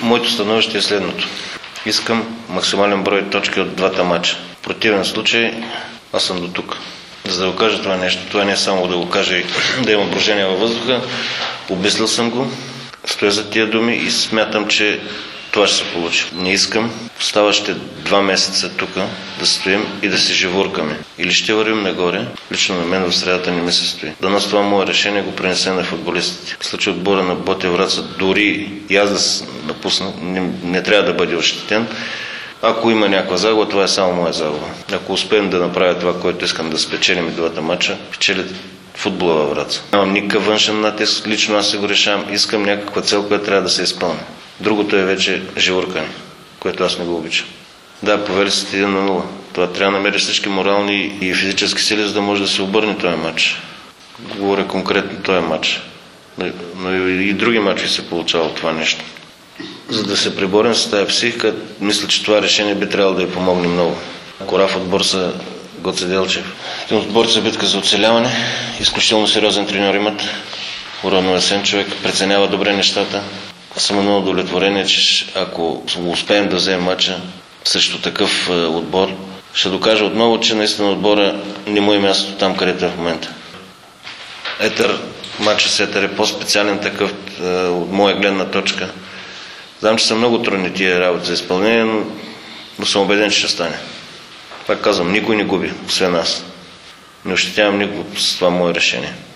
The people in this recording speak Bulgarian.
Моето становище е следното. Искам максимален брой точки от двата матча. В противен случай аз съм до тук. За да го кажа това нещо, това не е само да го кажа и да има брожение във въздуха. Обмислил съм го, стоя за тия думи и смятам, че това ще се получи. Не искам в ставащите 2 месеца тук да стоим и да се живуркаме. Или ще вървим нагоре, лично на мен в средата не ми се стои. Дано с това мое решение го пренесе на футболистите. В случай отбора на Ботев Враца, дори и аз да напусна, не трябва да бъде ощетен. Ако има някаква загуба, това е само моя загуба. Ако успеем да направя това, което искам да спечелим и двата матча, печелят футбола във Враца. Нямам никакъв външен натиск, лично аз се го решавам. Искам някаква цел, която трябва да се изпълни. Другото е вече живуркане, което аз не го обичам. Да, повели се 1-0. Това трябва да намериш всички морални и физически сили, за да може да се обърне този матч. Говоря конкретно този матч. Но и други матчи се получава това нещо. За да се преборим с тази психика, мисля, че това решение би трябвало да й помогне много. Кораф отбор са Гоце Делчев. Отбор за битка за оцеляване. Изключително сериозен треньор имат. Уравновесен човек, преценява добре нещата. Съм много удовлетворен, че ако успеем да вземем матча срещу такъв отбор, ще докажа отново, че наистина отбора не му е място там, където е в момента. Матчът с Етър е по-специален такъв от моя гледна точка. Знам, че са много трудни тия работи за изпълнение, но съм убеден, че ще стане. Пак казвам, никой не губи, освен аз. Не ощетявам никого с това мое решение.